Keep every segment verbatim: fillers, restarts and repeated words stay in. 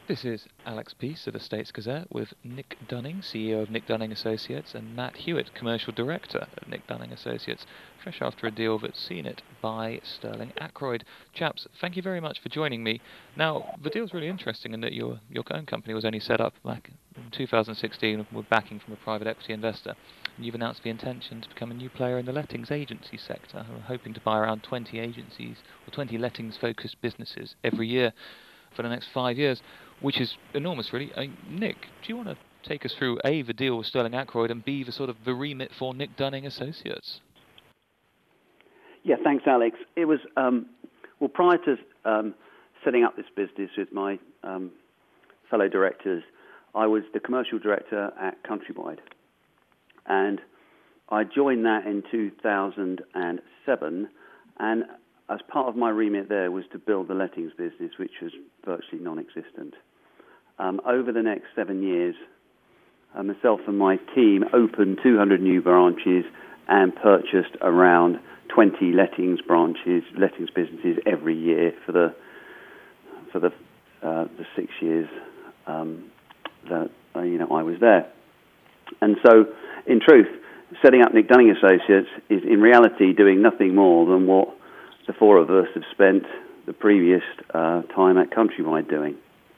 This is Alex Peace of the States Gazette with Nick Dunning, C E O of Nick Dunning Associates, and Matt Hewitt, Commercial Director of Nick Dunning Associates, fresh after a deal that's seen it by Sterling Ackroyd. Chaps, thank you very much for joining me. Now, the deal's really interesting in that your, your own company was only set up back in two thousand sixteen with backing from a private equity investor. And you've announced the intention to become a new player in the lettings agency sector, hoping to buy around twenty agencies or twenty lettings-focused businesses every year for the next five years, which is enormous, really. Uh, Nick, do you want to take us through A, the deal with Sterling Ackroyd, and B, the sort of the remit for Nick Dunning Associates? Yeah, thanks, Alex. It was, um, well, prior to um, setting up this business with my um, fellow directors, I was the commercial director at Countrywide. And I joined that in two thousand seven, and as part of my remit there was to build the lettings business, which was virtually non-existent. Um, over the next seven years, uh, myself and my team opened two hundred new branches and purchased around twenty lettings branches, lettings businesses every year for the for the uh, the six years um, that uh, you know I was there. And so, in truth, setting up Nick Dunning Associates is in reality doing nothing more than what the four of us have spent the previous uh, time at Countrywide doing.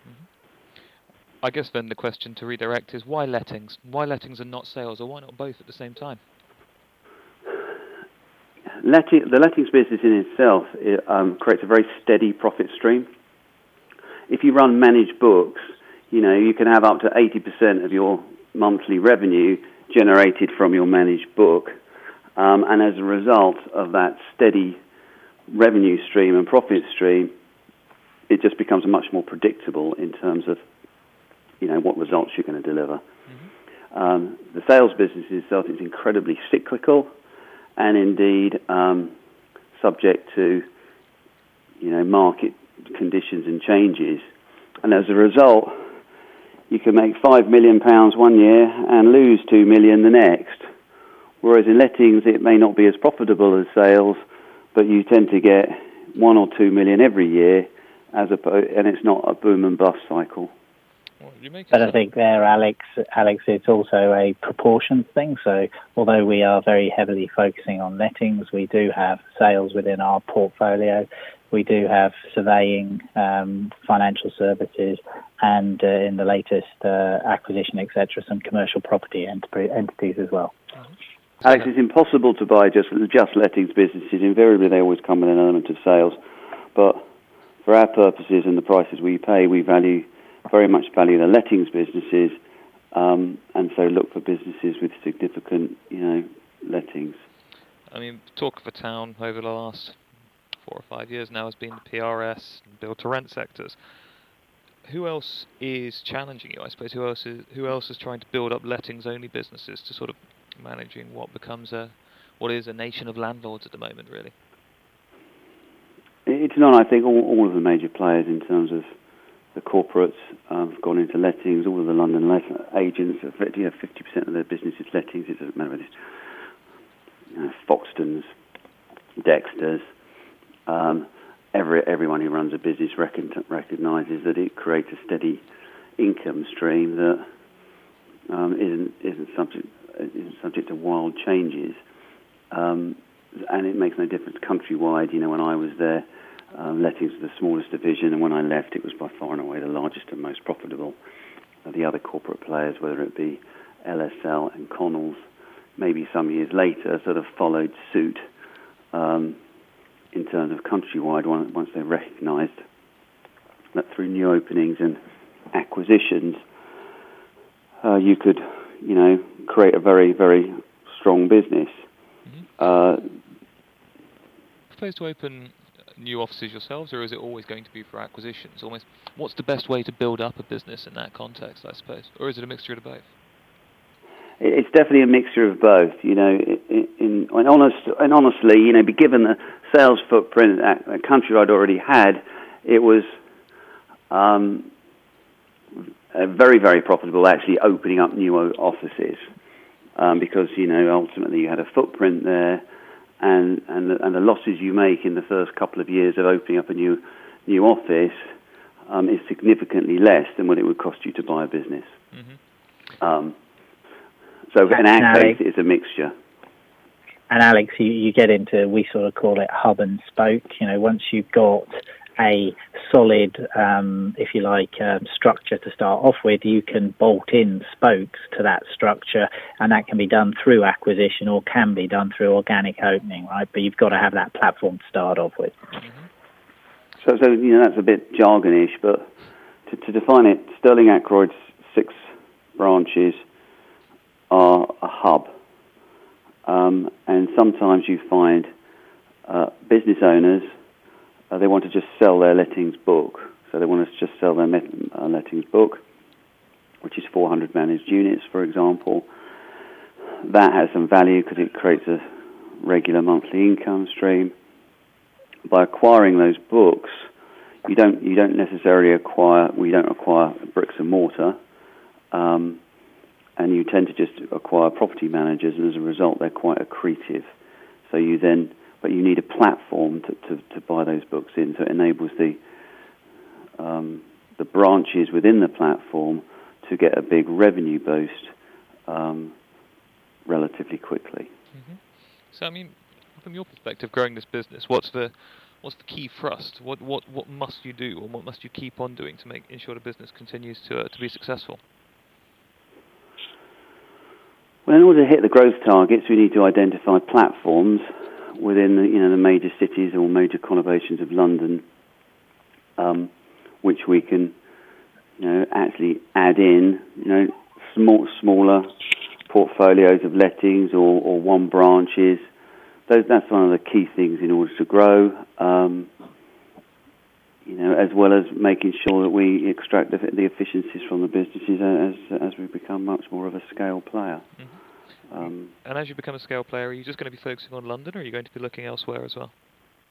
I guess then the question to redirect is why lettings? Why lettings and not sales, or why not both at the same time? Letting, the lettings business in itself it, um, creates a very steady profit stream. If you run managed books, you know, you can have up to eighty percent of your monthly revenue generated from your managed book. Um, and as a result of that steady revenue stream and profit stream, it just becomes much more predictable in terms of, you know, what results you're going to deliver. Mm-hmm. Um, the sales business itself is incredibly cyclical, and indeed um, subject to, you know, market conditions and changes. And as a result, you can make five million pounds one year and lose two million the next. Whereas in lettings, it may not be as profitable as sales, but you tend to get one or two million every year, as a, and it's not a boom and bust cycle. Well, but I think there, Alex, Alex, it's also a proportion thing. So although we are very heavily focusing on lettings, we do have sales within our portfolio. We do have surveying, um, financial services, and uh, in the latest uh, acquisition, et cetera, some commercial property ent- entities as well. Mm-hmm. Alex, it's impossible to buy just just lettings businesses. Invariably, they always come with an element of sales. But for our purposes and the prices we pay, we value very much value the lettings businesses, um, and so look for businesses with significant, you know, lettings. I mean, talk of the town over the last four or five years now has been the P R S and build-to-rent sectors. Who else is challenging you? I suppose who else is who else is trying to build up lettings-only businesses to sort of managing what becomes a what is a nation of landlords at the moment, really? It's not. I think all, all of the major players in terms of the corporates um, have gone into lettings. All of the London let- agents, you know, fifty percent of their business is lettings. It doesn't matter whether it's, you know, Foxtons, Dexters. Um, every everyone who runs a business recon- recognises that it creates a steady income stream that um, isn't isn't subject isn't subject to wild changes, um, and it makes no difference countrywide. You know, when I was there, um, lettings was the smallest division, and when I left, it was by far and away the largest and most profitable. Uh, the other corporate players, whether it be L S L and Connells, maybe some years later, sort of followed suit um, in terms of countrywide once they recognised that through new openings and acquisitions, uh, you could, you know, create a very, very strong business. Mm-hmm. Uh, Supposed to open new offices yourselves, or is it always going to be for acquisitions? Almost, what's the best way to build up a business in that context, I suppose? Or is it a mixture of both? It's definitely a mixture of both. You know, in, in, in honest, and honestly, you know, given the sales footprint that Countrywide already had, it was um, very, very profitable actually opening up new offices um, because, you know, ultimately you had a footprint there, and and the, and the losses you make in the first couple of years of opening up a new new office um, is significantly less than what it would cost you to buy a business. Mm-hmm. Um, so in our case, it's a mixture. And Alex, you, you get into, we sort of call it hub and spoke. You know, once you've got a solid, um, if you like, um, structure to start off with, you can bolt in spokes to that structure, and that can be done through acquisition or can be done through organic opening, right? But you've got to have that platform to start off with. Mm-hmm. So, so you know, that's a bit jargonish, but to, to define it, Sterling Ackroyd's six branches are a hub. Um, and sometimes you find uh, business owners, uh, they want to just sell their lettings book. So they want to just sell their met- uh, lettings book, which is four hundred managed units, for example. That has some value because it creates a regular monthly income stream. By acquiring those books, you don't you don't necessarily acquire, we don't acquire bricks and mortar. Um, And you tend to just acquire property managers, and as a result, they're quite accretive. So you then, but you need a platform to, to, to buy those books in. So it enables the um, the branches within the platform to get a big revenue boost um, relatively quickly. Mm-hmm. So I mean, from your perspective, growing this business, what's the what's the key thrust? What what what must you do, or what must you keep on doing to make ensure the business continues to uh, to be successful? Well, in order to hit the growth targets, we need to identify platforms within the, you know, the major cities or major conurbations of London, um, which we can, you know, actually add in, you know, small, smaller portfolios of lettings or, or one branches. Those, that's one of the key things in order to grow. Um, you know, as well as making sure that we extract the, the efficiencies from the businesses as as we become much more of a scale player. Mm-hmm. Um, and as you become a scale player, are you just going to be focusing on London, or are you going to be looking elsewhere as well?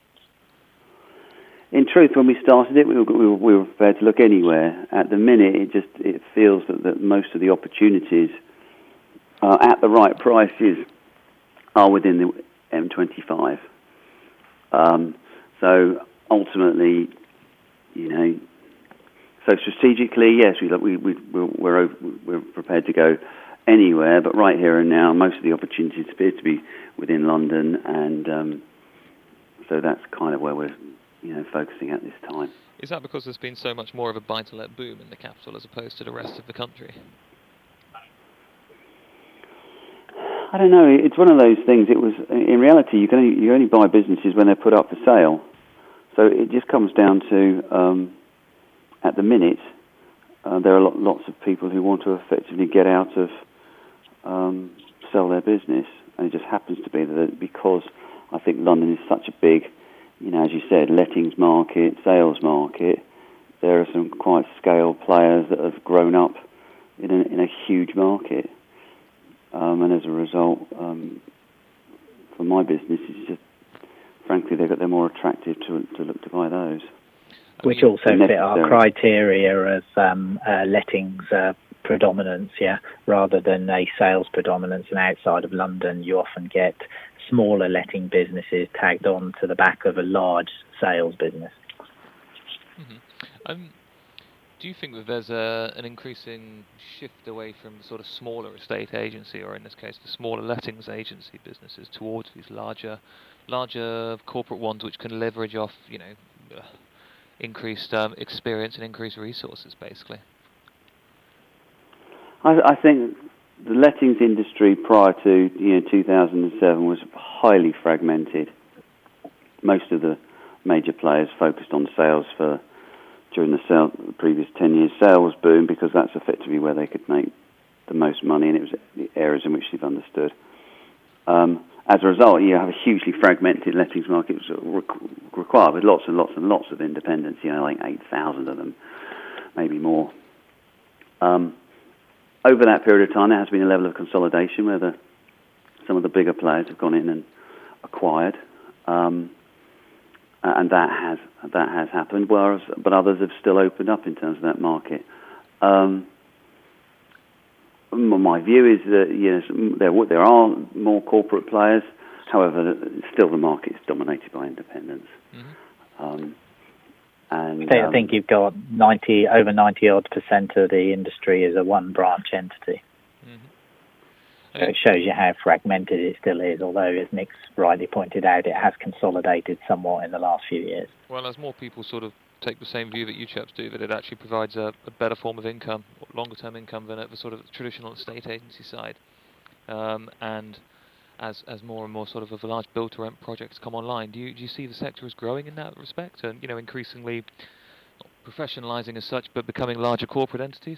In truth, when we started it, we were, we were, we were prepared to look anywhere. At the minute, it just it feels that, that most of the opportunities uh, at the right prices are within the M twenty-five. Um, so ultimately, you know, so strategically, yes, we we we we're we're prepared to go anywhere, but right here and now, most of the opportunities appear to be within London, and um, so that's kind of where we're, you know, focusing at this time. Is that because there's been so much more of a buy-to-let boom in the capital as opposed to the rest of the country? I don't know. It's one of those things. It was in reality, you can only, you only buy businesses when they're put up for sale. So it just comes down to, um, at the minute, uh, there are lots of people who want to effectively get out of, um, sell their business. And it just happens to be that because I think London is such a big, you know, as you said, lettings market, sales market, there are some quite scale players that have grown up in a, in a huge market. Um, and as a result, um, for my business, it's just, frankly, they're, they're more attractive to to look to buy those. Which also fit our criteria of um, uh, lettings uh, predominance, yeah, rather than a sales predominance. And outside of London, you often get smaller letting businesses tagged on to the back of a large sales business. Mm-hmm. Um, do you think that there's a, an increasing shift away from the sort of smaller estate agency, or in this case, the smaller lettings agency businesses, towards these larger, larger corporate ones, which can leverage off, you know, uh, increased um, experience and increased resources, basically? I, I think the lettings industry prior to, you know, two thousand seven was highly fragmented. Most of the major players focused on sales for during the, sale, the previous ten years sales boom, because that's effectively where they could make the most money, and it was the areas in which they've understood. Um, as a result, you have a hugely fragmented lettings market required with lots and lots and lots of independents, you know, like eight thousand of them, maybe more. Um, over that period of time, there has been a level of consolidation where the, some of the bigger players have gone in and acquired. Um, And that has that has happened, whereas but others have still opened up in terms of that market. Um, my view is that yes, there there are more corporate players. However, still the market is dominated by independents. Mm-hmm. Um, And I um, think you've got ninety over ninety odd percent of the industry is a one branch entity. Mm-hmm. So it shows you how fragmented it still is, although, as Nick's rightly pointed out, it has consolidated somewhat in the last few years. Well, as more people sort of take the same view that you chaps do, that it actually provides a, a better form of income, longer term income than at the sort of traditional estate agency side. Um, and as as more and more sort of of large build to rent projects come online, do you do you see the sector as growing in that respect, and you know increasingly not professionalising as such, but becoming larger corporate entities?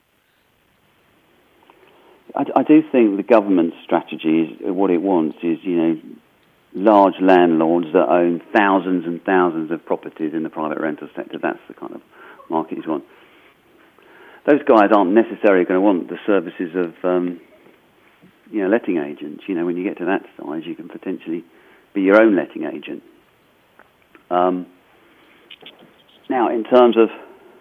I, I do think the government's strategy is what it wants is, you know, large landlords that own thousands and thousands of properties in the private rental sector. That's the kind of market you want. Those guys aren't necessarily going to want the services of, um, you know, letting agents. You know, when you get to that size, you can potentially be your own letting agent. Um, now, in terms of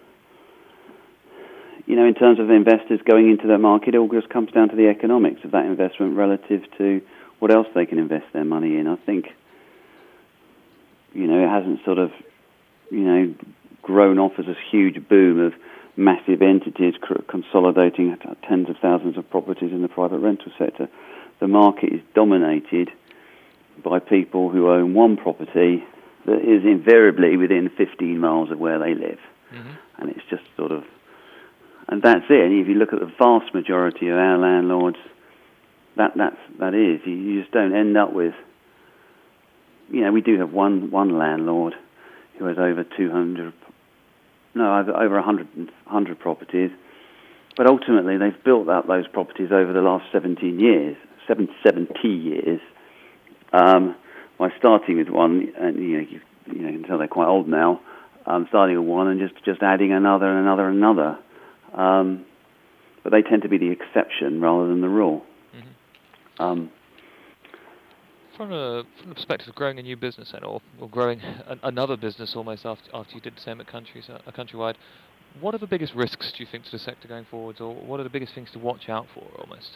You know, in terms of investors going into that market, it all just comes down to the economics of that investment relative to what else they can invest their money in. I think, you know, it hasn't sort of, you know, grown off as a huge boom of massive entities consolidating tens of thousands of properties in the private rental sector. The market is dominated by people who own one property that is invariably within fifteen miles of where they live. Mm-hmm. And it's just sort of... And that's it. And if you look at the vast majority of our landlords, that that's that is. You, you just don't end up with. You know, we do have one one landlord who has over two hundred, no, over over a hundred hundred properties, but ultimately they've built up those properties over the last seventeen years, seven, seventy years, um, by starting with one, and you know, you, you know, you can tell they're quite old now. Um, starting with one and just just adding another and another and another. Um, but they tend to be the exception rather than the rule. Mm-hmm. Um, from, a, from the perspective of growing a new business, then, or, or growing an, another business almost after after you did the same at countries, uh, Countrywide, what are the biggest risks, do you think, to the sector going forwards, or what are the biggest things to watch out for, almost?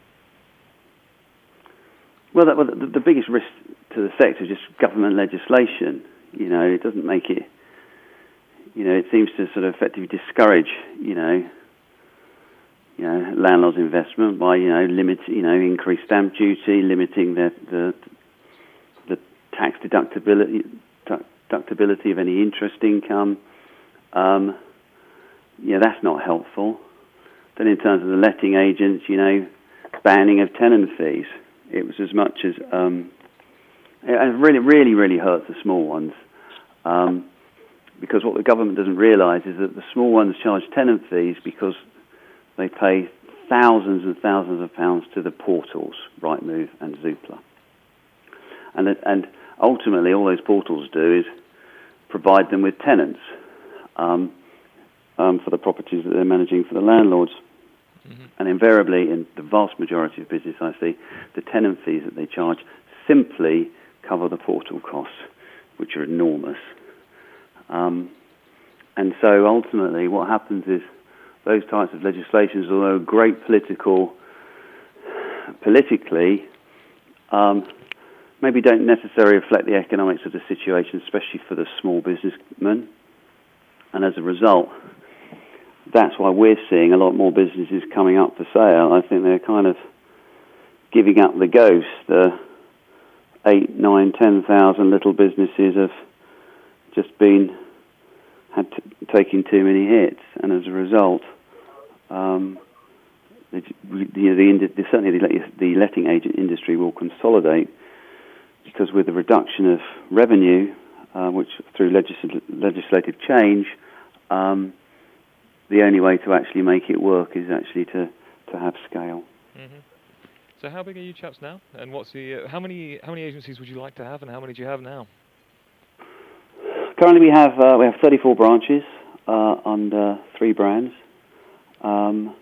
Well, that, well the, the biggest risk to the sector is just government legislation. You know, it doesn't make it... You know, it seems to sort of effectively discourage, you know, you know, landlords' investment by, you know, limit, you know, increased stamp duty, limiting the the, the tax deductibility deductibility of any interest income. Um, yeah, that's not helpful. Then, in terms of the letting agents, you know, banning of tenant fees. It was as much as um, it really, really, really hurts the small ones. Um, Because what the government doesn't realise is that the small ones charge tenant fees because they pay thousands and thousands of pounds to the portals, Rightmove and Zoopla. And, and ultimately all those portals do is provide them with tenants um, um, for the properties that they're managing for the landlords. Mm-hmm. And invariably, in the vast majority of business I see, the tenant fees that they charge simply cover the portal costs, which are enormous. Um, and so ultimately what happens is those types of legislations, although great political, politically, um, maybe don't necessarily reflect the economics of the situation, especially for the small businessmen. And as a result, that's why we're seeing a lot more businesses coming up for sale. I think they're kind of giving up the ghost. The eight, nine, ten thousand little businesses have just been had t- taking too many hits, and as a result, um, the, you know, the, the certainly the, the letting agent industry will consolidate, because with the reduction of revenue, uh, which through legis- legislative change, um, the only way to actually make it work is actually to, to have scale. Mm-hmm. So, how big are you chaps now? And what's the uh, how many how many agencies would you like to have, and how many do you have now? Currently, we have uh, we have thirty-four branches uh, under three brands, um,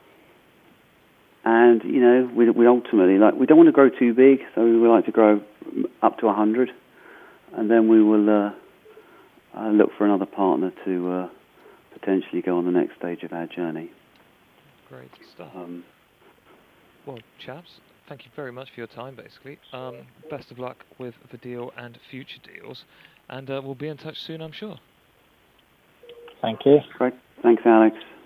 and you know we we ultimately like we don't want to grow too big, so we would like to grow up to a hundred, and then we will uh, uh, look for another partner to uh, potentially go on the next stage of our journey. Great stuff. Um, well, chaps, thank you very much for your time. Basically, um, best of luck with the deal and future deals. And uh, we'll be in touch soon, I'm sure. Thank you. Great. Thanks, Alex.